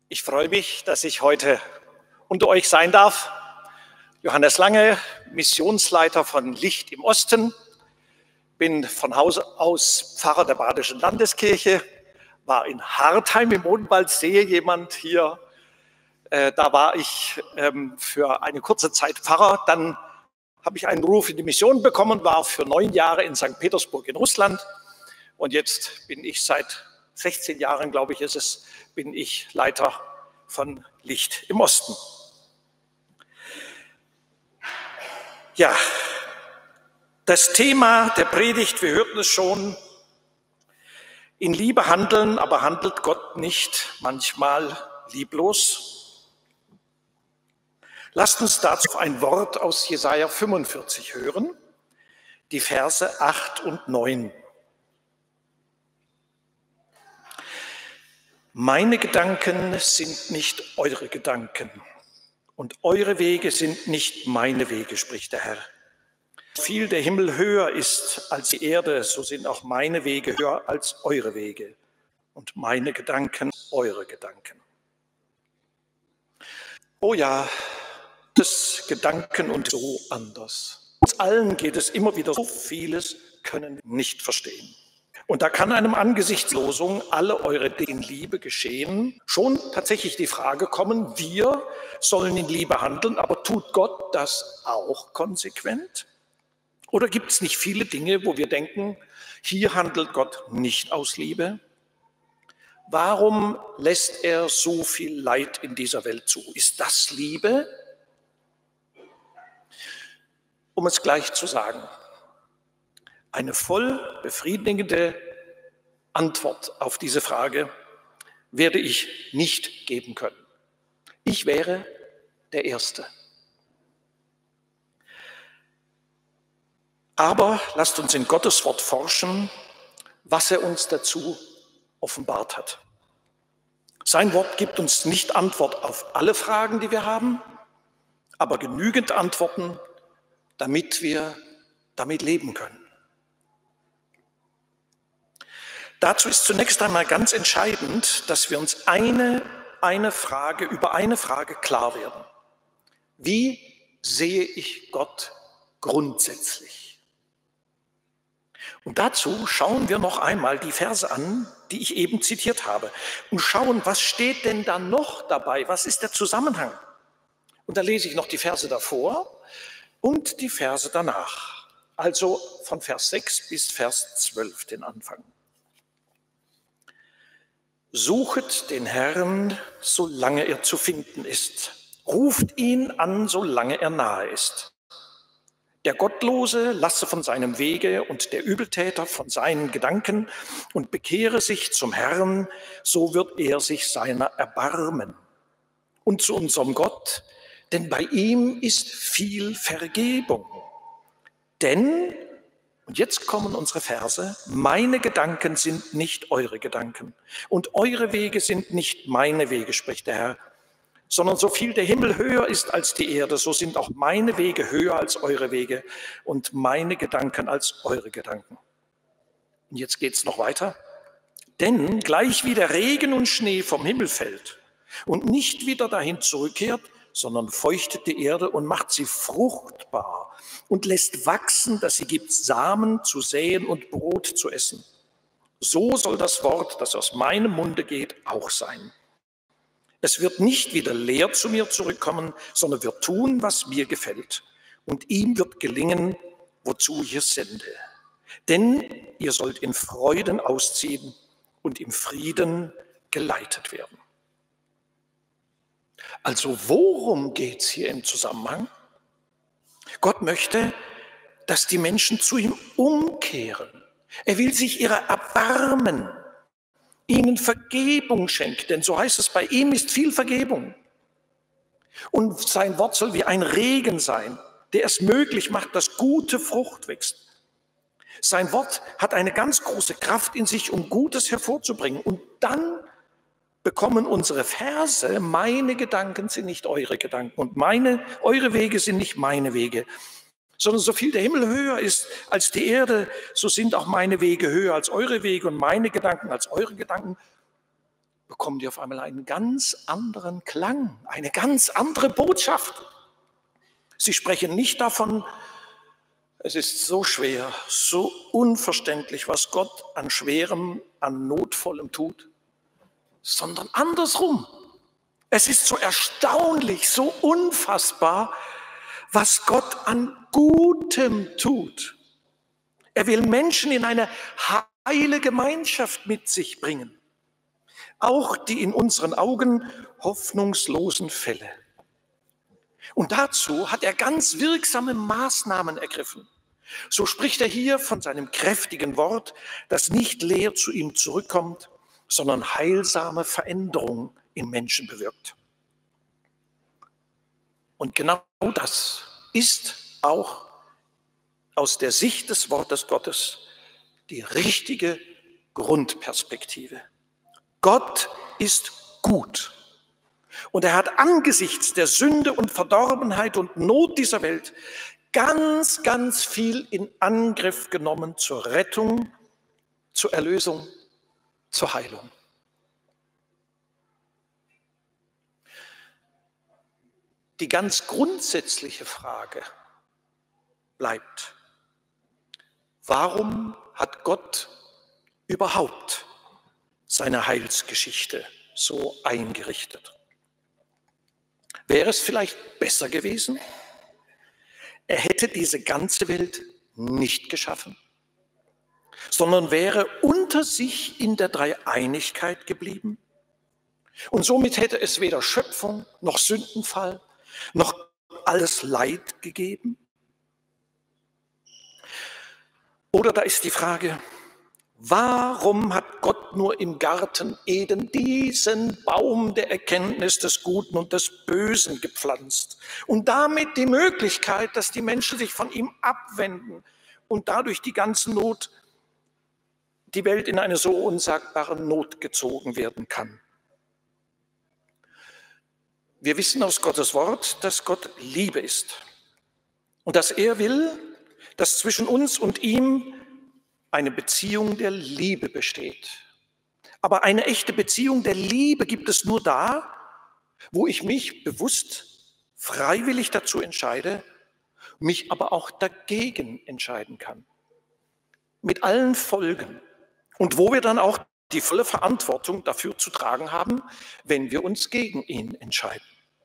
Ich freue mich, dass ich heute unter euch sein darf. Johannes Lange, Missionsleiter von Licht im Osten, bin von Haus aus Pfarrer der Badischen Landeskirche, war in Hartheim im Odenwald, sehe jemand hier, da war ich für eine kurze Zeit Pfarrer, dann habe ich einen Ruf in die Mission bekommen, war für 9 Jahre in St. Petersburg in Russland und jetzt bin ich seit 16 Jahren, glaube ich, ist es, bin ich Leiter von Licht im Osten. Ja, das Thema der Predigt, wir hörten es schon, in Liebe handeln, aber handelt Gott nicht manchmal lieblos? Lasst uns dazu ein Wort aus Jesaja 45 hören, die Verse 8 und 9. Meine Gedanken sind nicht eure Gedanken und eure Wege sind nicht meine Wege, spricht der Herr. Viel der Himmel höher ist als die Erde, so sind auch meine Wege höher als eure Wege und meine Gedanken eure Gedanken. Oh ja, das Gedanken und so anders. Uns allen geht es immer wieder so vieles, können wir nicht verstehen. Und da kann einem angesichts der Losung alle eure Dinge in Liebe geschehen, schon tatsächlich die Frage kommen, wir sollen in Liebe handeln, aber tut Gott das auch konsequent? Oder gibt es nicht viele Dinge, wo wir denken, hier handelt Gott nicht aus Liebe? Warum lässt er so viel Leid in dieser Welt zu? Ist das Liebe? Um es gleich zu sagen, eine voll befriedigende Antwort auf diese Frage werde ich nicht geben können. Ich wäre der Erste. Aber lasst uns in Gottes Wort forschen, was er uns dazu offenbart hat. Sein Wort gibt uns nicht Antwort auf alle Fragen, die wir haben, aber genügend Antworten, damit wir damit leben können. Dazu ist zunächst einmal ganz entscheidend, dass wir uns über eine Frage klar werden. Wie sehe ich Gott grundsätzlich? Und dazu schauen wir noch einmal die Verse an, die ich eben zitiert habe, und schauen, was steht denn da noch dabei? Was ist der Zusammenhang? Und da lese ich noch die Verse davor und die Verse danach. Also von Vers 6 bis Vers 12 den Anfang. Suchet den Herrn, solange er zu finden ist. Ruft ihn an, solange er nahe ist. Der Gottlose lasse von seinem Wege und der Übeltäter von seinen Gedanken und bekehre sich zum Herrn, so wird er sich seiner erbarmen. Und zu unserem Gott, denn bei ihm ist viel Vergebung. Denn, und jetzt kommen unsere Verse, meine Gedanken sind nicht eure Gedanken und eure Wege sind nicht meine Wege, spricht der Herr, sondern so viel der Himmel höher ist als die Erde, so sind auch meine Wege höher als eure Wege und meine Gedanken als eure Gedanken. Und jetzt geht es noch weiter. Denn gleich wie der Regen und Schnee vom Himmel fällt und nicht wieder dahin zurückkehrt, sondern feuchtet die Erde und macht sie fruchtbar und lässt wachsen, dass sie gibt Samen zu säen und Brot zu essen. So soll das Wort, das aus meinem Munde geht, auch sein. Es wird nicht wieder leer zu mir zurückkommen, sondern wird tun, was mir gefällt. Und ihm wird gelingen, wozu ich es sende. Denn ihr sollt in Freuden ausziehen und im Frieden geleitet werden. Also worum geht es hier im Zusammenhang? Gott möchte, dass die Menschen zu ihm umkehren. Er will sich ihrer erbarmen, ihnen Vergebung schenken, denn so heißt es, bei ihm ist viel Vergebung. Und sein Wort soll wie ein Regen sein, der es möglich macht, dass gute Frucht wächst. Sein Wort hat eine ganz große Kraft in sich, um Gutes hervorzubringen. Und dann bekommen unsere Verse, meine Gedanken sind nicht eure Gedanken und eure Wege sind nicht meine Wege, sondern so viel der Himmel höher ist als die Erde, so sind auch meine Wege höher als eure Wege und meine Gedanken als eure Gedanken. bekommen die auf einmal einen ganz anderen Klang, eine ganz andere Botschaft. Sie sprechen nicht davon, es ist so schwer, so unverständlich, was Gott an Schwerem, an Notvollem tut, sondern andersrum. Es ist so erstaunlich, so unfassbar, was Gott an Gutem tut. Er will Menschen in eine heile Gemeinschaft mit sich bringen. Auch die in unseren Augen hoffnungslosen Fälle. Und dazu hat er ganz wirksame Maßnahmen ergriffen. So spricht er hier von seinem kräftigen Wort, das nicht leer zu ihm zurückkommt, sondern heilsame Veränderung im Menschen bewirkt. Und genau das ist auch aus der Sicht des Wortes Gottes die richtige Grundperspektive. Gott ist gut. Und er hat angesichts der Sünde und Verdorbenheit und Not dieser Welt ganz, ganz viel in Angriff genommen zur Rettung, zur Erlösung, zur Heilung. Die ganz grundsätzliche Frage bleibt: Warum hat Gott überhaupt seine Heilsgeschichte so eingerichtet? Wäre es vielleicht besser gewesen, er hätte diese ganze Welt nicht geschaffen, sondern wäre unter sich in der Dreieinigkeit geblieben? Und somit hätte es weder Schöpfung noch Sündenfall noch alles Leid gegeben? Oder da ist die Frage: Warum hat Gott nur im Garten Eden diesen Baum der Erkenntnis des Guten und des Bösen gepflanzt und damit die Möglichkeit, dass die Menschen sich von ihm abwenden und dadurch die ganze Not, die Welt in eine so unsagbare Not gezogen werden kann? Wir wissen aus Gottes Wort, dass Gott Liebe ist und dass er will, dass zwischen uns und ihm eine Beziehung der Liebe besteht. Aber eine echte Beziehung der Liebe gibt es nur da, wo ich mich bewusst, freiwillig dazu entscheide, mich aber auch dagegen entscheiden kann. Mit allen Folgen. Und wo wir dann auch die volle Verantwortung dafür zu tragen haben, wenn wir uns gegen ihn entscheiden.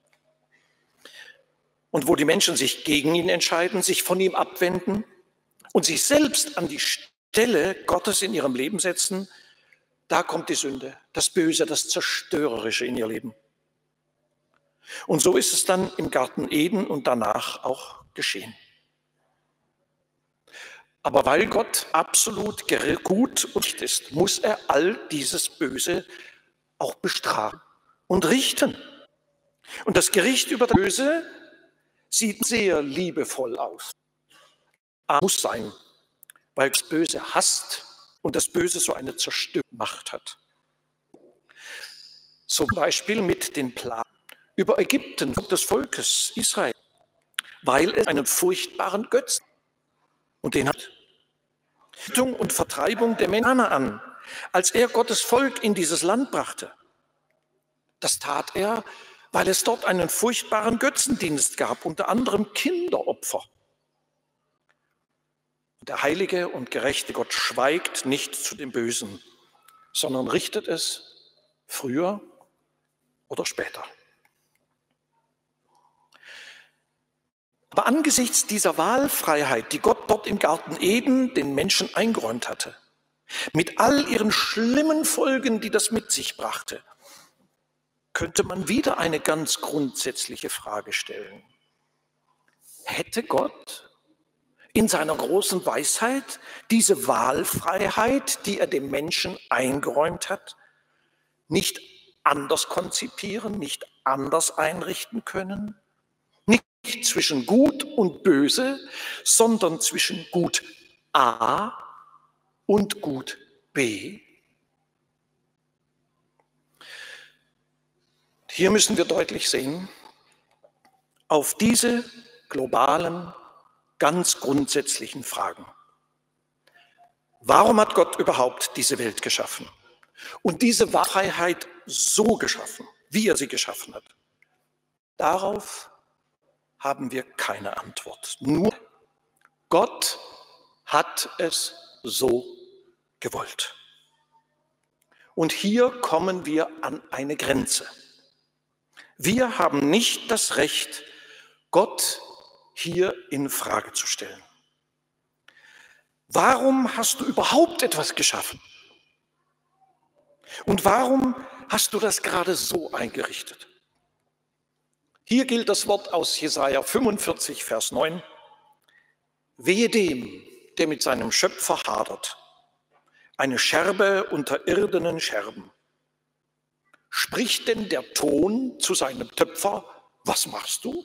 Und wo die Menschen sich gegen ihn entscheiden, sich von ihm abwenden und sich selbst an die Stelle Gottes in ihrem Leben setzen, da kommt die Sünde, das Böse, das Zerstörerische in ihr Leben. Und so ist es dann im Garten Eden und danach auch geschehen. Aber weil Gott absolut gut und recht ist, muss er all dieses Böse auch bestrafen und richten. Und das Gericht über das Böse sieht sehr liebevoll aus. Aber muss sein, weil das Böse hasst und das Böse so eine Zerstörungsmacht hat. Zum Beispiel mit den Plagen über Ägypten, des Volkes Israel, weil es einen furchtbaren Götzen und den hat. Und Vertreibung der Menschen an, als er Gottes Volk in dieses Land brachte. Das tat er, weil es dort einen furchtbaren Götzendienst gab, unter anderem Kinderopfer. Der heilige und gerechte Gott schweigt nicht zu dem Bösen, sondern richtet es früher oder später. Aber angesichts dieser Wahlfreiheit, die Gott dort im Garten Eden den Menschen eingeräumt hatte, mit all ihren schlimmen Folgen, die das mit sich brachte, könnte man wieder eine ganz grundsätzliche Frage stellen. Hätte Gott in seiner großen Weisheit diese Wahlfreiheit, die er dem Menschen eingeräumt hat, nicht anders konzipieren, nicht anders einrichten können? Nicht zwischen Gut und Böse, sondern zwischen Gut A und Gut B? Hier müssen wir deutlich sehen, auf diese globalen, ganz grundsätzlichen Fragen. Warum hat Gott überhaupt diese Welt geschaffen? und diese Wahrheit so geschaffen, wie er sie geschaffen hat? Darauf haben wir keine Antwort. Nur Gott hat es so gewollt. Und hier kommen wir an eine Grenze. Wir haben nicht das Recht, Gott hier in Frage zu stellen. Warum hast du überhaupt etwas geschaffen? Und warum hast du das gerade so eingerichtet? Hier gilt das Wort aus Jesaja 45, Vers 9. Wehe dem, der mit seinem Schöpfer hadert, eine Scherbe unter irdenen Scherben. Spricht denn der Ton zu seinem Töpfer, was machst du?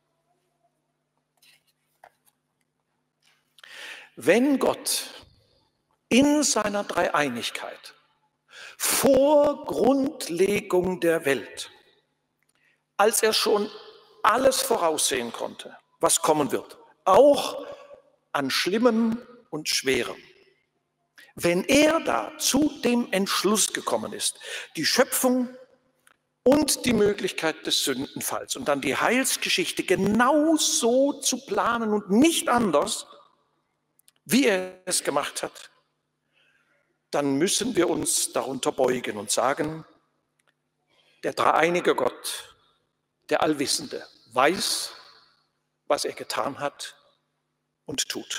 Wenn Gott in seiner Dreieinigkeit vor Grundlegung der Welt, als er schon alles voraussehen konnte, was kommen wird, auch an Schlimmem und Schwerem, wenn er da zu dem Entschluss gekommen ist, die Schöpfung und die Möglichkeit des Sündenfalls und dann die Heilsgeschichte genau so zu planen und nicht anders, wie er es gemacht hat, dann müssen wir uns darunter beugen und sagen, der dreieinige Gott, der Allwissende, weiß, was er getan hat und tut.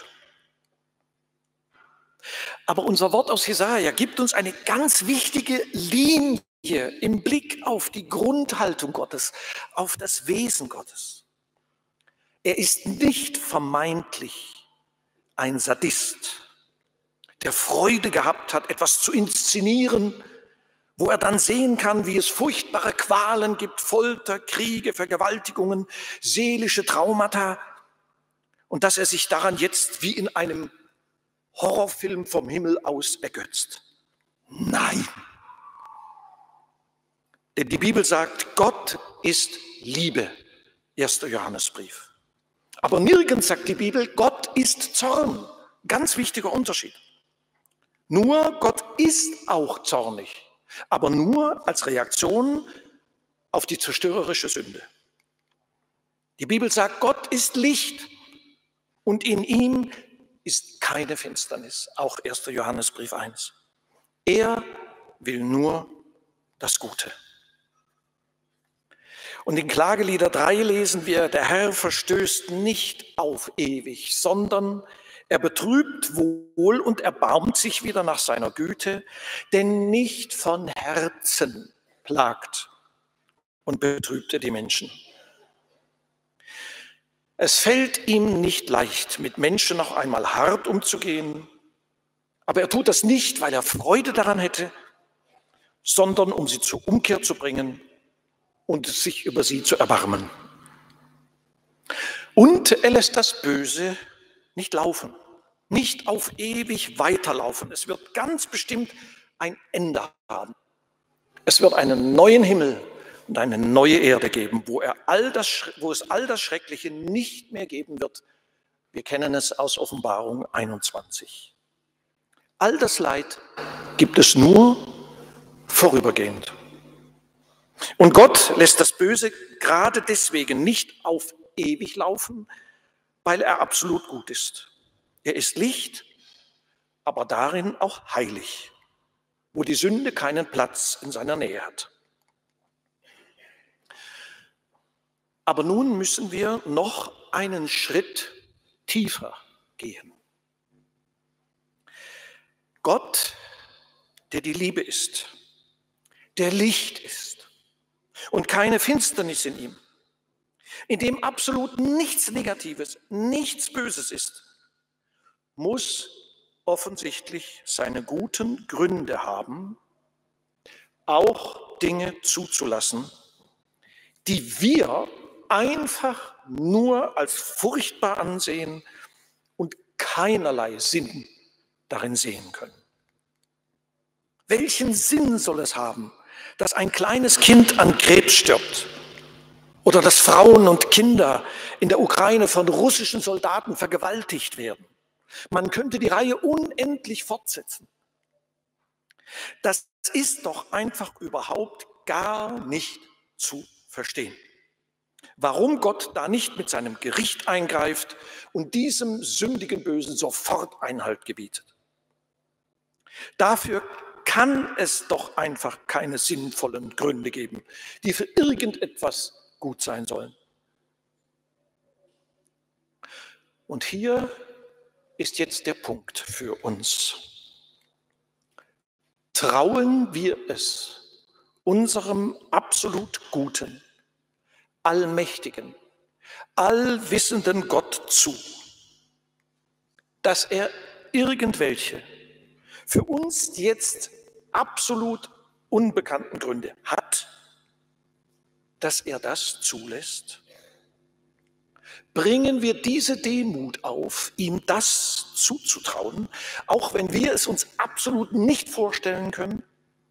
Aber unser Wort aus Jesaja gibt uns eine ganz wichtige Linie im Blick auf die Grundhaltung Gottes, auf das Wesen Gottes. Er ist nicht vermeintlich ein Sadist, der Freude gehabt hat, etwas zu inszenieren, wo er dann sehen kann, wie es furchtbare Qualen gibt, Folter, Kriege, Vergewaltigungen, seelische Traumata, und dass er sich daran jetzt wie in einem Horrorfilm vom Himmel aus ergötzt. Nein! Denn die Bibel sagt, Gott ist Liebe, 1. Johannesbrief. Aber nirgends sagt die Bibel, Gott ist Zorn. Ganz wichtiger Unterschied. Nur Gott ist auch zornig, aber nur als Reaktion auf die zerstörerische Sünde. Die Bibel sagt, Gott ist Licht und in ihm ist keine Finsternis, auch 1. Johannesbrief 1. Er will nur das Gute. Und in Klagelieder 3 lesen wir, der Herr verstößt nicht auf ewig, sondern er betrübt wohl und erbarmt sich wieder nach seiner Güte, denn nicht von Herzen plagt und betrübt er die Menschen. Es fällt ihm nicht leicht, mit Menschen noch einmal hart umzugehen, aber er tut das nicht, weil er Freude daran hätte, sondern um sie zur Umkehr zu bringen und sich über sie zu erbarmen. Und er lässt das Böse nicht laufen, nicht auf ewig weiterlaufen. Es wird ganz bestimmt ein Ende haben. Es wird einen neuen Himmel und eine neue Erde geben, wo es all das Schreckliche nicht mehr geben wird. Wir kennen es aus Offenbarung 21. All das Leid gibt es nur vorübergehend. Und Gott lässt das Böse gerade deswegen nicht auf ewig laufen, weil er absolut gut ist. Er ist Licht, aber darin auch heilig, wo die Sünde keinen Platz in seiner Nähe hat. Aber nun müssen wir noch einen Schritt tiefer gehen. Gott, der die Liebe ist, der Licht ist und keine Finsternis in ihm, in dem absolut nichts Negatives, nichts Böses ist, muss offensichtlich seine guten Gründe haben, auch Dinge zuzulassen, die wir einfach nur als furchtbar ansehen und keinerlei Sinn darin sehen können. Welchen Sinn soll es haben, dass ein kleines Kind an Krebs stirbt oder dass Frauen und Kinder in der Ukraine von russischen Soldaten vergewaltigt werden? Man könnte die Reihe unendlich fortsetzen. Das ist doch einfach überhaupt gar nicht zu verstehen. Warum Gott da nicht mit seinem Gericht eingreift und diesem sündigen Bösen sofort Einhalt gebietet. Dafür kann es doch einfach keine sinnvollen Gründe geben, die für irgendetwas gut sein sollen. Und hier ist jetzt der Punkt für uns. Trauen wir es unserem absolut guten, allmächtigen, allwissenden Gott zu, dass er irgendwelche für uns jetzt absolut unbekannten Gründe hat, dass er das zulässt? Bringen wir diese Demut auf, ihm das zuzutrauen, auch wenn wir es uns absolut nicht vorstellen können?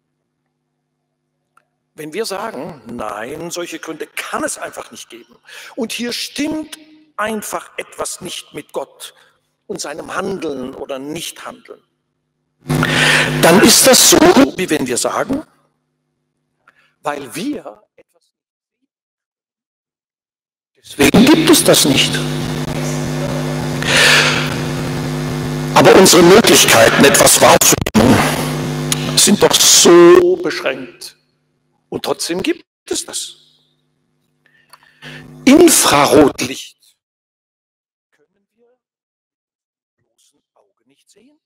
Wenn wir sagen, nein, solche Gründe kann es einfach nicht geben und hier stimmt einfach etwas nicht mit Gott und seinem Handeln oder Nichthandeln, dann ist das so, wie wenn wir sagen, weil wir etwas nicht sehen, deswegen gibt es das nicht. Aber unsere Möglichkeiten, etwas wahrzunehmen, sind doch so beschränkt. Und trotzdem gibt es das. Infrarotlicht können wir mit dem bloßen Auge nicht sehen.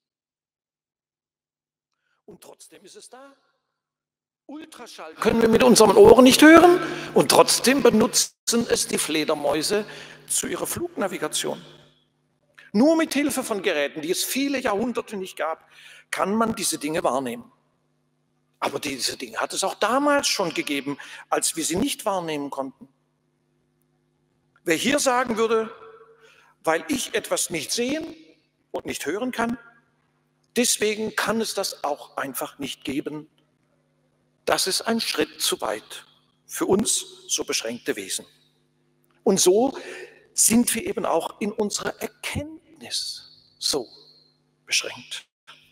Und trotzdem ist es da. Ultraschall können wir mit unseren Ohren nicht hören. Und trotzdem benutzen es die Fledermäuse zu ihrer Flugnavigation. Nur mit Hilfe von Geräten, die es viele Jahrhunderte nicht gab, kann man diese Dinge wahrnehmen. Aber diese Dinge hat es auch damals schon gegeben, als wir sie nicht wahrnehmen konnten. Wer hier sagen würde, weil ich etwas nicht sehen und nicht hören kann, deswegen kann es das auch einfach nicht geben, das ist ein Schritt zu weit für uns so beschränkte Wesen. Und so sind wir eben auch in unserer Erkenntnis so beschränkt.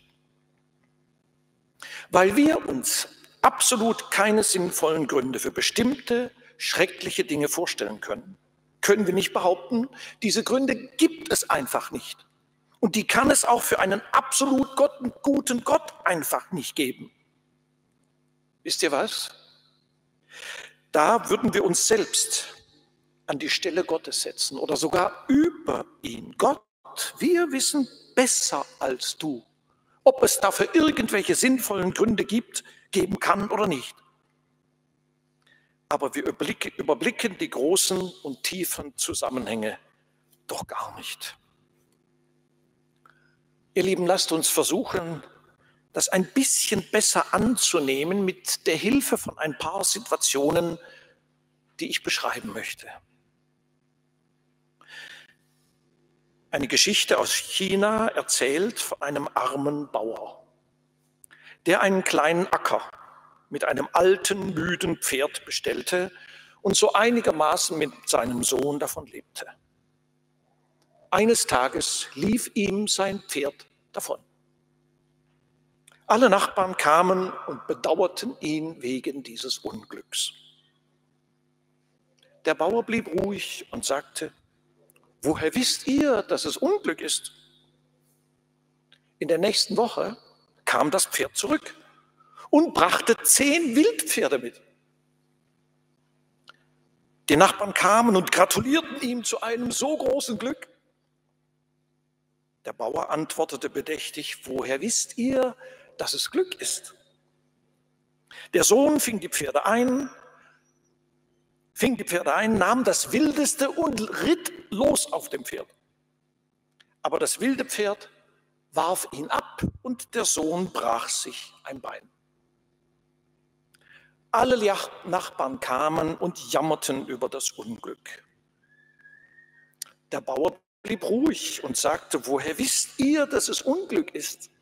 Weil wir uns absolut keine sinnvollen Gründe für bestimmte schreckliche Dinge vorstellen können, können wir nicht behaupten, diese Gründe gibt es einfach nicht. Und die kann es auch für einen absolut guten Gott einfach nicht geben. Wisst ihr was? Da würden wir uns selbst an die Stelle Gottes setzen oder sogar über ihn. Gott, wir wissen besser als du, ob es dafür irgendwelche sinnvollen Gründe geben kann oder nicht. Aber wir überblicken die großen und tiefen Zusammenhänge doch gar nicht. Ihr Lieben, lasst uns versuchen, das ein bisschen besser anzunehmen mit der Hilfe von ein paar Situationen, die ich beschreiben möchte. Eine Geschichte aus China erzählt von einem armen Bauer, der einen kleinen Acker mit einem alten, müden Pferd bestellte und so einigermaßen mit seinem Sohn davon lebte. Eines Tages lief ihm sein Pferd davon. Alle Nachbarn kamen und bedauerten ihn wegen dieses Unglücks. Der Bauer blieb ruhig und sagte, woher wisst ihr, dass es Unglück ist? In der nächsten Woche kam das Pferd zurück und brachte 10 Wildpferde mit. Die Nachbarn kamen und gratulierten ihm zu einem so großen Glück. Der Bauer antwortete bedächtig, woher wisst ihr, dass es Glück ist? Der Sohn fing die Pferde ein, nahm das Wildeste und ritt los auf dem Pferd. Aber das wilde Pferd warf ihn ab und der Sohn brach sich ein Bein. Alle Nachbarn kamen und jammerten über das Unglück. Der Bauer blieb ruhig und sagte, woher wisst ihr, dass es Unglück ist?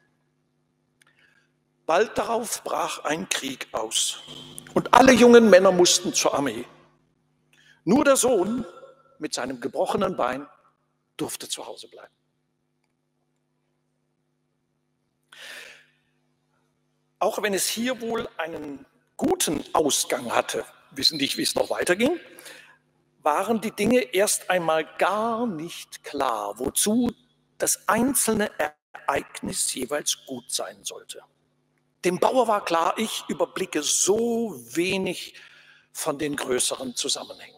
Bald darauf brach ein Krieg aus und alle jungen Männer mussten zur Armee. Nur der Sohn mit seinem gebrochenen Bein durfte zu Hause bleiben. Auch wenn es hier wohl einen guten Ausgang hatte, wissen nicht, wie es noch weiterging, waren die Dinge erst einmal gar nicht klar, wozu das einzelne Ereignis jeweils gut sein sollte. Dem Bauer war klar, ich überblicke so wenig von den größeren Zusammenhängen.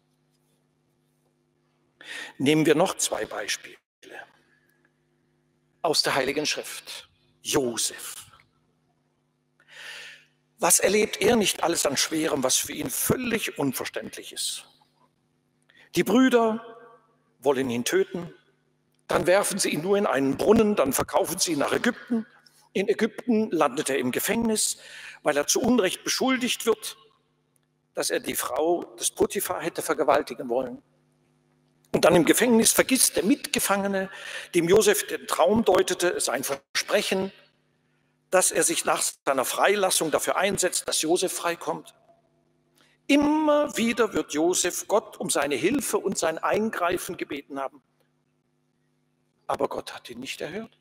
Nehmen wir noch 2 Beispiele aus der Heiligen Schrift. Josef. Was erlebt er nicht alles an Schwerem, was für ihn völlig unverständlich ist? Die Brüder wollen ihn töten, dann werfen sie ihn nur in einen Brunnen, dann verkaufen sie ihn nach Ägypten. In Ägypten landet er im Gefängnis, weil er zu Unrecht beschuldigt wird, dass er die Frau des Potiphar hätte vergewaltigen wollen. Und dann im Gefängnis vergisst der Mitgefangene, dem Josef den Traum deutete, sein Versprechen, dass er sich nach seiner Freilassung dafür einsetzt, dass Josef freikommt. Immer wieder wird Josef Gott um seine Hilfe und sein Eingreifen gebeten haben. Aber Gott hat ihn nicht erhört.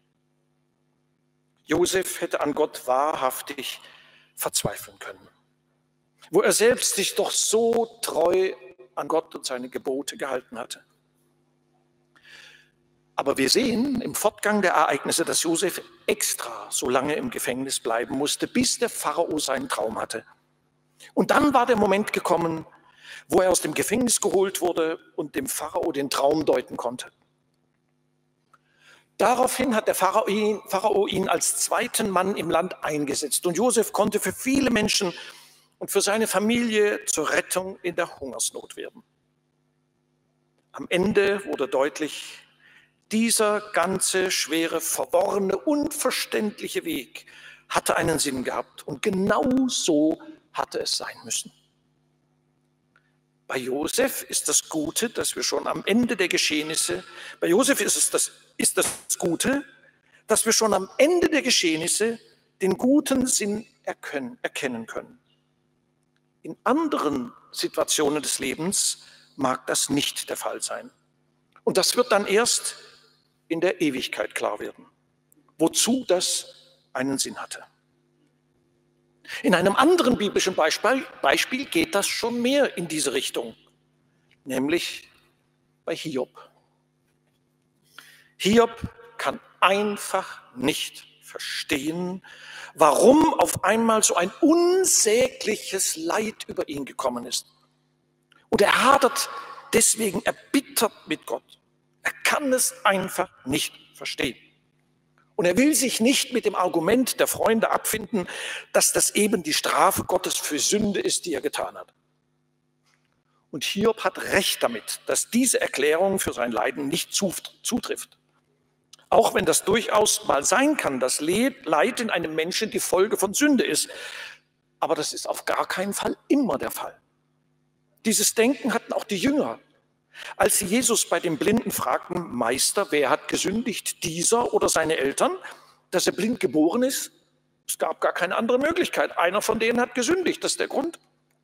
Josef hätte an Gott wahrhaftig verzweifeln können, wo er selbst sich doch so treu an Gott und seine Gebote gehalten hatte. Aber wir sehen im Fortgang der Ereignisse, dass Josef extra so lange im Gefängnis bleiben musste, bis der Pharao seinen Traum hatte. Und dann war der Moment gekommen, wo er aus dem Gefängnis geholt wurde und dem Pharao den Traum deuten konnte. Daraufhin hat der Pharao ihn als zweiten Mann im Land eingesetzt. Und Josef konnte für viele Menschen und für seine Familie zur Rettung in der Hungersnot werden. Am Ende wurde deutlich, dieser ganze schwere, verworrene, unverständliche Weg hatte einen Sinn gehabt. Und genau so hatte es sein müssen. Bei Josef ist das Gute, dass wir schon am Ende der Geschehnisse, bei Josef ist das Gute, dass wir schon am Ende der Geschehnisse den guten Sinn erkennen können. In anderen Situationen des Lebens mag das nicht der Fall sein. Und das wird dann erst in der Ewigkeit klar werden, wozu das einen Sinn hatte. In einem anderen biblischen Beispiel geht das schon mehr in diese Richtung, nämlich bei Hiob. Hiob kann einfach nicht verstehen, warum auf einmal so ein unsägliches Leid über ihn gekommen ist. Und er hadert deswegen erbittert mit Gott. Er kann es einfach nicht verstehen. Und er will sich nicht mit dem Argument der Freunde abfinden, dass das eben die Strafe Gottes für Sünde ist, die er getan hat. Und Hiob hat recht damit, dass diese Erklärung für sein Leiden nicht zutrifft. Auch wenn das durchaus mal sein kann, dass Leid in einem Menschen die Folge von Sünde ist. Aber das ist auf gar keinen Fall immer der Fall. Dieses Denken hatten auch die Jünger. Als sie Jesus bei dem Blinden fragten, Meister, wer hat gesündigt, dieser oder seine Eltern, dass er blind geboren ist? Es gab gar keine andere Möglichkeit. Einer von denen hat gesündigt, das ist der Grund.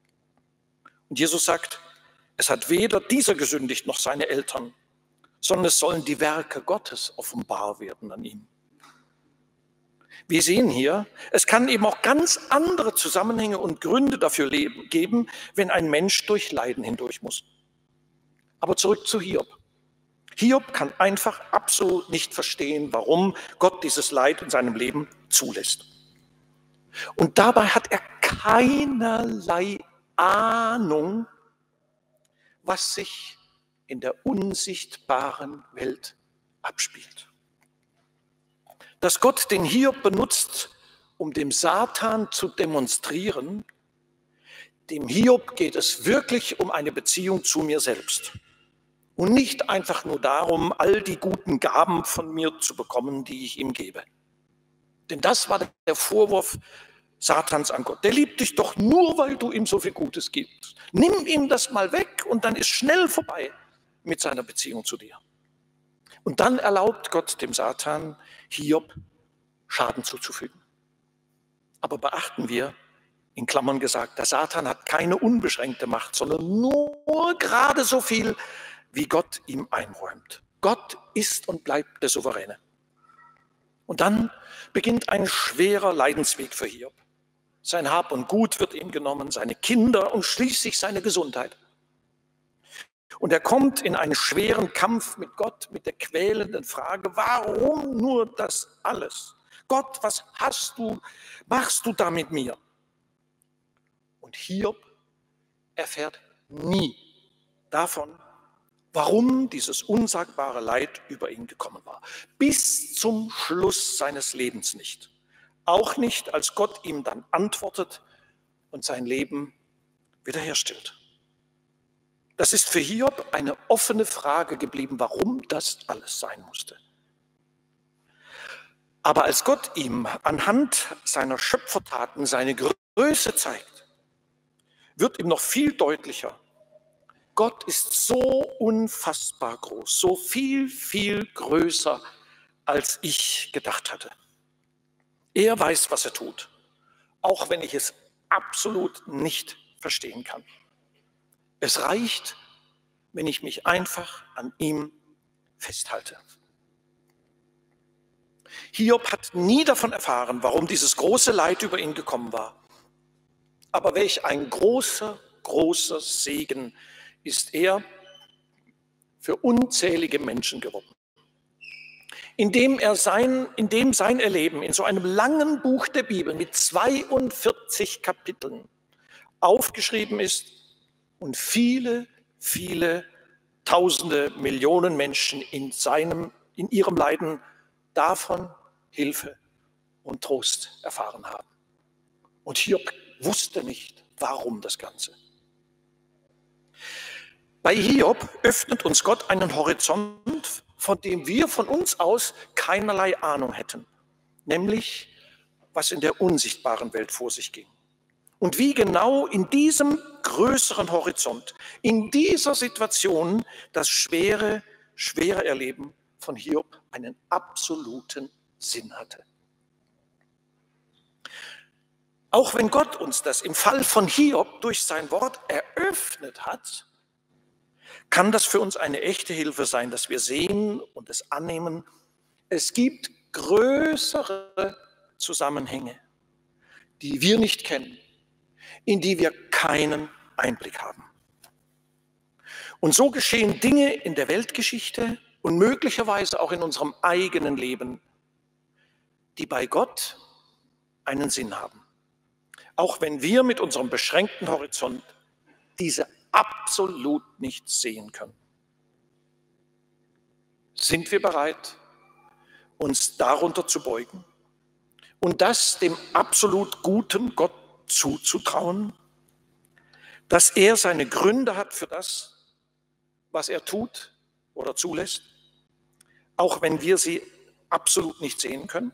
Und Jesus sagt, es hat weder dieser gesündigt noch seine Eltern, sondern es sollen die Werke Gottes offenbar werden an ihm. Wir sehen hier, es kann eben auch ganz andere Zusammenhänge und Gründe dafür geben, wenn ein Mensch durch Leiden hindurch muss. Aber zurück zu Hiob. Hiob kann einfach absolut nicht verstehen, warum Gott dieses Leid in seinem Leben zulässt. Und dabei hat er keinerlei Ahnung, was sich in der unsichtbaren Welt abspielt. Dass Gott den Hiob benutzt, um dem Satan zu demonstrieren, dem Hiob geht es wirklich um eine Beziehung zu mir selbst. Und nicht einfach nur darum, all die guten Gaben von mir zu bekommen, die ich ihm gebe. Denn das war der Vorwurf Satans an Gott. Der liebt dich doch nur, weil du ihm so viel Gutes gibst. Nimm ihm das mal weg und dann ist schnell vorbei mit seiner Beziehung zu dir. Und dann erlaubt Gott dem Satan, Hiob Schaden zuzufügen. Aber beachten wir, in Klammern gesagt, der Satan hat keine unbeschränkte Macht, sondern nur gerade so viel, wie Gott ihm einräumt. Gott ist und bleibt der Souveräne. Und dann beginnt ein schwerer Leidensweg für Hiob. Sein Hab und Gut wird ihm genommen, seine Kinder und schließlich seine Gesundheit. Und er kommt in einen schweren Kampf mit Gott, mit der quälenden Frage, warum nur das alles? Gott, was machst du da mit mir? Und Hiob erfährt nie davon, warum dieses unsagbare Leid über ihn gekommen war. Bis zum Schluss seines Lebens nicht. Auch nicht, als Gott ihm dann antwortet und sein Leben wiederherstellt. Das ist für Hiob eine offene Frage geblieben, warum das alles sein musste. Aber als Gott ihm anhand seiner Schöpfertaten seine Größe zeigt, wird ihm noch viel deutlicher, Gott ist so unfassbar groß, so viel, viel größer, als ich gedacht hatte. Er weiß, was er tut, auch wenn ich es absolut nicht verstehen kann. Es reicht, wenn ich mich einfach an ihm festhalte. Hiob hat nie davon erfahren, warum dieses große Leid über ihn gekommen war. Aber welch ein großer, großer Segen ist er für unzählige Menschen geworden. Indem sein Erleben in so einem langen Buch der Bibel mit 42 Kapiteln aufgeschrieben ist und viele, viele Tausende, Millionen Menschen in ihrem Leiden davon Hilfe und Trost erfahren haben. Und Hiob wusste nicht, warum das Ganze. Bei Hiob öffnet uns Gott einen Horizont, von dem wir von uns aus keinerlei Ahnung hätten, nämlich was in der unsichtbaren Welt vor sich ging. Und wie genau in diesem größeren Horizont, in dieser Situation das schwere Erleben von Hiob einen absoluten Sinn hatte. Auch wenn Gott uns das im Fall von Hiob durch sein Wort eröffnet hat, kann das für uns eine echte Hilfe sein, dass wir sehen und es annehmen. Es gibt größere Zusammenhänge, die wir nicht kennen, in die wir keinen Einblick haben. Und so geschehen Dinge in der Weltgeschichte und möglicherweise auch in unserem eigenen Leben, die bei Gott einen Sinn haben. Auch wenn wir mit unserem beschränkten Horizont diese absolut nicht sehen können. Sind wir bereit, uns darunter zu beugen und das dem absolut guten Gott zuzutrauen, dass er seine Gründe hat für das, was er tut oder zulässt, auch wenn wir sie absolut nicht sehen können?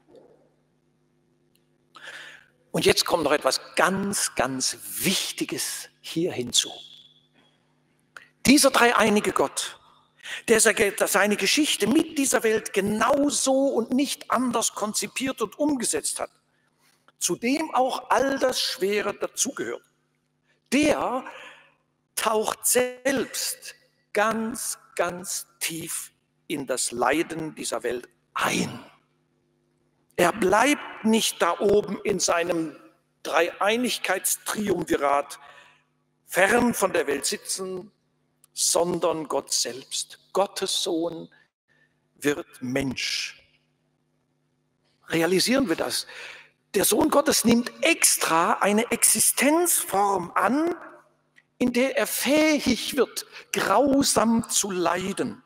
Und jetzt kommt noch etwas ganz, ganz Wichtiges hier hinzu. Dieser dreieinige Gott, der seine Geschichte mit dieser Welt genauso und nicht anders konzipiert und umgesetzt hat, zu dem auch all das Schwere dazugehört, der taucht selbst ganz, ganz tief in das Leiden dieser Welt ein. Er bleibt nicht da oben in seinem Dreieinigkeitstriumvirat fern von der Welt sitzen, sondern Gott selbst, Gottes Sohn, wird Mensch. Realisieren wir das? Der Sohn Gottes nimmt extra eine Existenzform an, in der er fähig wird, grausam zu leiden.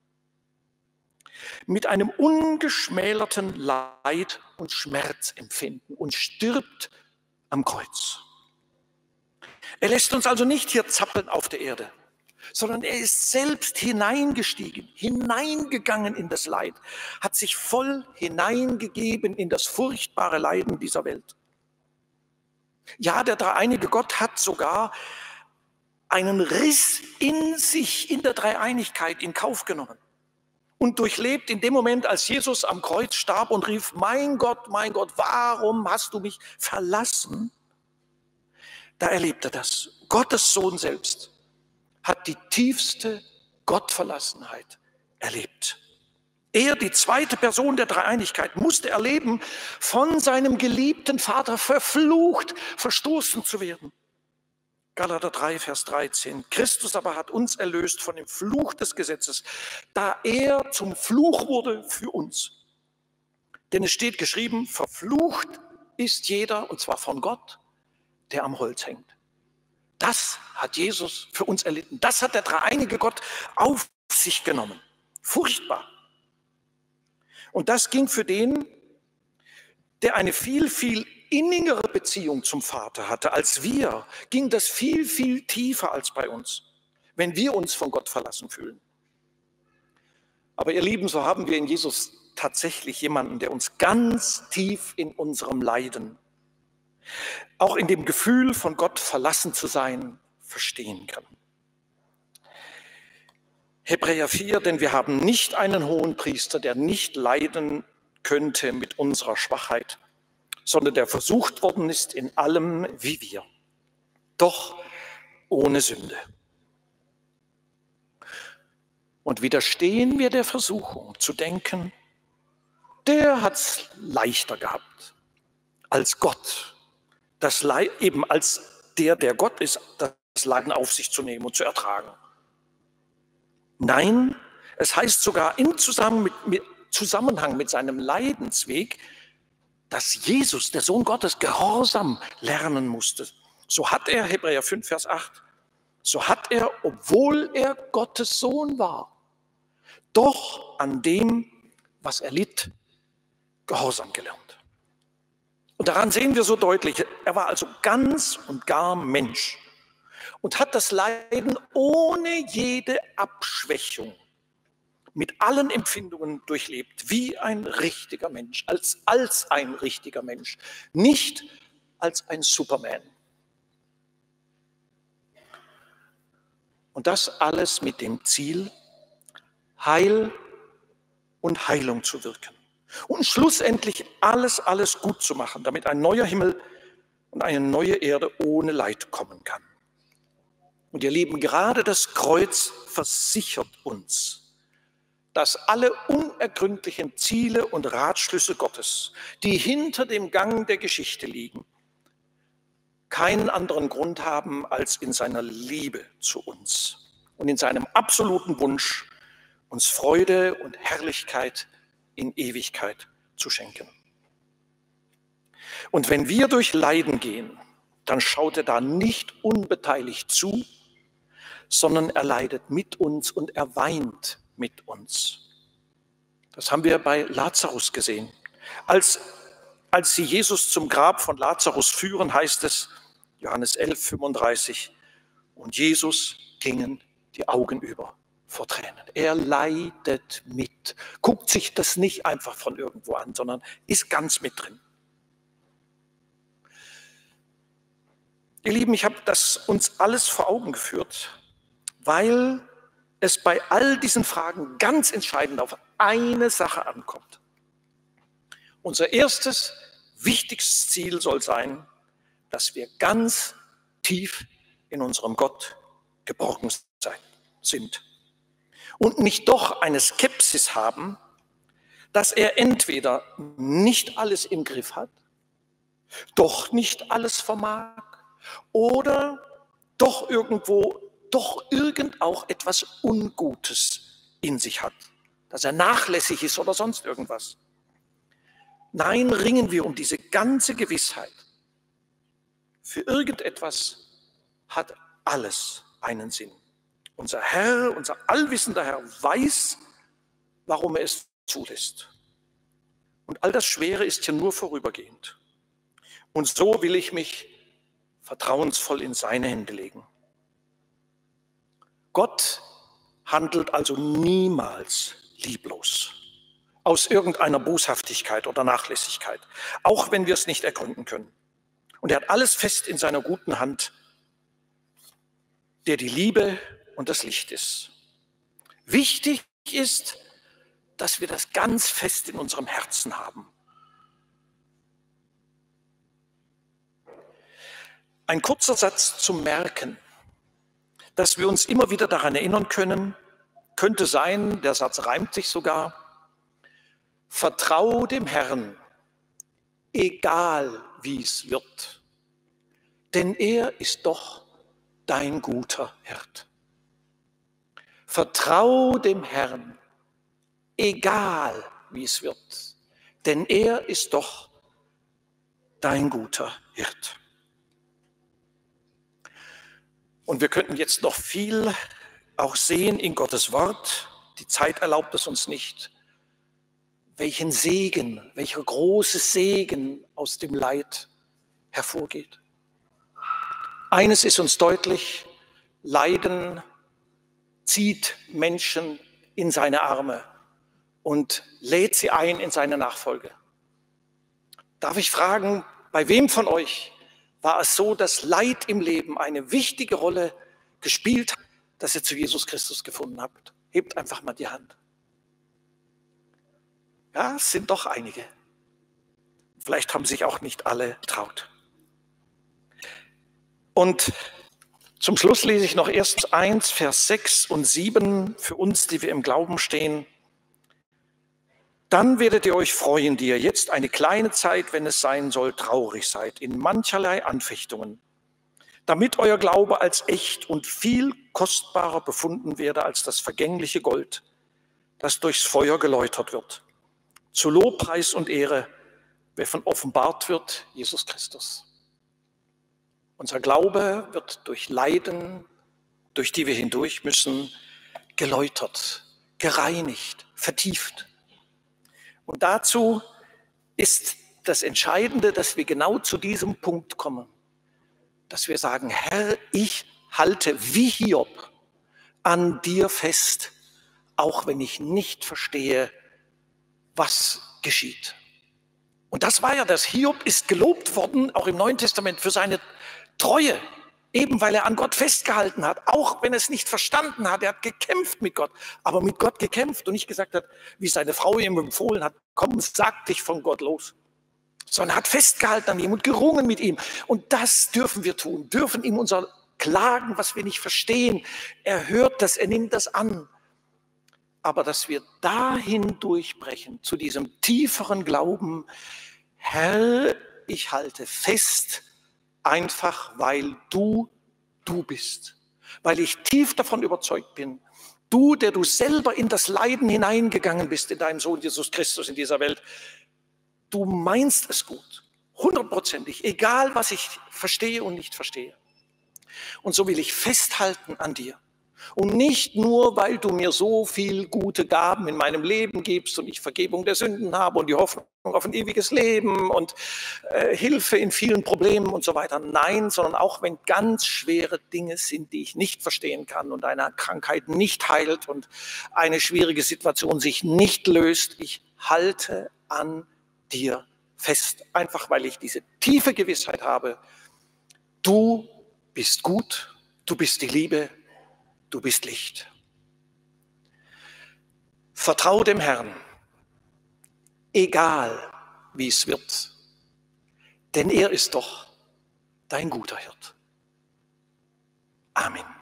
Mit einem ungeschmälerten Leid und Schmerzempfinden und stirbt am Kreuz. Er lässt uns also nicht hier zappeln auf der Erde, sondern er ist selbst hineingestiegen, hineingegangen in das Leid, hat sich voll hineingegeben in das furchtbare Leiden dieser Welt. Ja, der dreieinige Gott hat sogar einen Riss in sich, in der Dreieinigkeit in Kauf genommen und durchlebt in dem Moment, als Jesus am Kreuz starb und rief, mein Gott, warum hast du mich verlassen? Da erlebt er das. Gottes Sohn selbst hat die tiefste Gottverlassenheit erlebt. Er, die zweite Person der Dreieinigkeit, musste erleben, von seinem geliebten Vater verflucht, verstoßen zu werden. Galater 3, Vers 13. Christus aber hat uns erlöst von dem Fluch des Gesetzes, da er zum Fluch wurde für uns. Denn es steht geschrieben, verflucht ist jeder, und zwar von Gott, der am Holz hängt. Das hat Jesus für uns erlitten. Das hat der dreieinige Gott auf sich genommen. Furchtbar. Und das ging für den, der eine viel, viel innigere Beziehung zum Vater hatte als wir, ging das viel, viel tiefer als bei uns, wenn wir uns von Gott verlassen fühlen. Aber ihr Lieben, so haben wir in Jesus tatsächlich jemanden, der uns ganz tief in unserem Leiden, auch in dem Gefühl, von Gott verlassen zu sein, verstehen kann. Hebräer 4, denn wir haben nicht einen Hohenpriester, der nicht leiden könnte mit unserer Schwachheit, sondern der versucht worden ist in allem wie wir, doch ohne Sünde. Und widerstehen wir der Versuchung zu denken, der hat es leichter gehabt als Gott, eben als der Gott ist, das Leiden auf sich zu nehmen und zu ertragen. Nein, es heißt sogar im Zusammenhang mit seinem Leidensweg, dass Jesus, der Sohn Gottes, Gehorsam lernen musste. So hat er, Hebräer 5, Vers 8, so hat er, obwohl er Gottes Sohn war, doch an dem, was er litt, Gehorsam gelernt. Und daran sehen wir so deutlich, er war also ganz und gar Mensch und hat das Leiden ohne jede Abschwächung mit allen Empfindungen durchlebt, wie ein richtiger Mensch, als ein richtiger Mensch, nicht als ein Superman. Und das alles mit dem Ziel, Heil und Heilung zu wirken. Und schlussendlich alles gut zu machen, damit ein neuer Himmel und eine neue Erde ohne Leid kommen kann. Und ihr Lieben, gerade das Kreuz versichert uns, dass alle unergründlichen Ziele und Ratschlüsse Gottes, die hinter dem Gang der Geschichte liegen, keinen anderen Grund haben als in seiner Liebe zu uns und in seinem absoluten Wunsch, uns Freude und Herrlichkeit in Ewigkeit zu schenken. Und wenn wir durch Leiden gehen, dann schaut er da nicht unbeteiligt zu, sondern er leidet mit uns und er weint mit uns. Das haben wir bei Lazarus gesehen. Als sie Jesus zum Grab von Lazarus führen, heißt es, Johannes 11, 35, und Jesus gingen die Augen über vor Tränen. Er leidet mit, guckt sich das nicht einfach von irgendwo an, sondern ist ganz mit drin. Ihr Lieben, ich habe das uns alles vor Augen geführt, weil es bei all diesen Fragen ganz entscheidend auf eine Sache ankommt. Unser erstes, wichtigstes Ziel soll sein, dass wir ganz tief in unserem Gott geborgen sind und nicht doch eine Skepsis haben, dass er entweder nicht alles im Griff hat, doch nicht alles vermag oder doch irgend auch etwas Ungutes in sich hat, dass er nachlässig ist oder sonst irgendwas. Nein, ringen wir um diese ganze Gewissheit. Für irgendetwas hat alles einen Sinn. Unser Herr, unser allwissender Herr weiß, warum er es zulässt. Und all das Schwere ist hier nur vorübergehend. Und so will ich mich vertrauensvoll in seine Hände legen. Gott handelt also niemals lieblos, aus irgendeiner Boshaftigkeit oder Nachlässigkeit, auch wenn wir es nicht ergründen können. Und er hat alles fest in seiner guten Hand, der die Liebe und das Licht ist. Wichtig ist, dass wir das ganz fest in unserem Herzen haben. Ein kurzer Satz zum Merken, dass wir uns immer wieder daran erinnern können, könnte sein, der Satz reimt sich sogar, Vertrau dem Herrn, egal wie es wird, denn er ist doch dein guter Hirt. Vertrau dem Herrn, egal wie es wird, denn er ist doch dein guter Hirt. Und wir könnten jetzt noch viel auch sehen in Gottes Wort. Die Zeit erlaubt es uns nicht. Welchen Segen, welcher große Segen aus dem Leid hervorgeht. Eines ist uns deutlich: Leiden zieht Menschen in seine Arme und lädt sie ein in seine Nachfolge. Darf ich fragen, bei wem von euch war es so, dass Leid im Leben eine wichtige Rolle gespielt hat, dass ihr zu Jesus Christus gefunden habt? Hebt einfach mal die Hand. Ja, es sind doch einige. Vielleicht haben sich auch nicht alle getraut. Und zum Schluss lese ich noch erst 1, Vers 6 und 7 für uns, die wir im Glauben stehen. Dann werdet ihr euch freuen, die ihr jetzt eine kleine Zeit, wenn es sein soll, traurig seid, in mancherlei Anfechtungen, damit euer Glaube als echt und viel kostbarer befunden werde als das vergängliche Gold, das durchs Feuer geläutert wird. Zu Lobpreis und Ehre, wer von offenbart wird, Jesus Christus. Unser Glaube wird durch Leiden, durch die wir hindurch müssen, geläutert, gereinigt, vertieft. Und dazu ist das Entscheidende, dass wir genau zu diesem Punkt kommen, dass wir sagen: Herr, ich halte wie Hiob an dir fest, auch wenn ich nicht verstehe, was geschieht. Und das war ja das. Hiob ist gelobt worden, auch im Neuen Testament, für seine Treue, eben weil er an Gott festgehalten hat, auch wenn er es nicht verstanden hat. Er hat gekämpft mit Gott, aber mit Gott gekämpft und nicht gesagt hat, wie seine Frau ihm empfohlen hat: Komm, sag dich von Gott los. Sondern hat festgehalten an ihm und gerungen mit ihm. Und das dürfen wir tun, dürfen ihm unser Klagen, was wir nicht verstehen. Er hört das, er nimmt das an. Aber dass wir dahin durchbrechen, zu diesem tieferen Glauben: Herr, ich halte fest, einfach weil du bist. Weil ich tief davon überzeugt bin, du, der du selber in das Leiden hineingegangen bist, in deinem Sohn Jesus Christus in dieser Welt, du meinst es gut, 100%, egal was ich verstehe und nicht verstehe. Und so will ich festhalten an dir. Und nicht nur, weil du mir so viel gute Gaben in meinem Leben gibst und ich Vergebung der Sünden habe und die Hoffnung auf ein ewiges Leben und Hilfe in vielen Problemen und so weiter. Nein, sondern auch wenn ganz schwere Dinge sind, die ich nicht verstehen kann und eine Krankheit nicht heilt und eine schwierige Situation sich nicht löst, ich halte an dir fest, einfach weil ich diese tiefe Gewissheit habe: Du bist gut, du bist die Liebe, du bist Licht. Vertrau dem Herrn, egal wie es wird, denn er ist doch dein guter Hirt. Amen.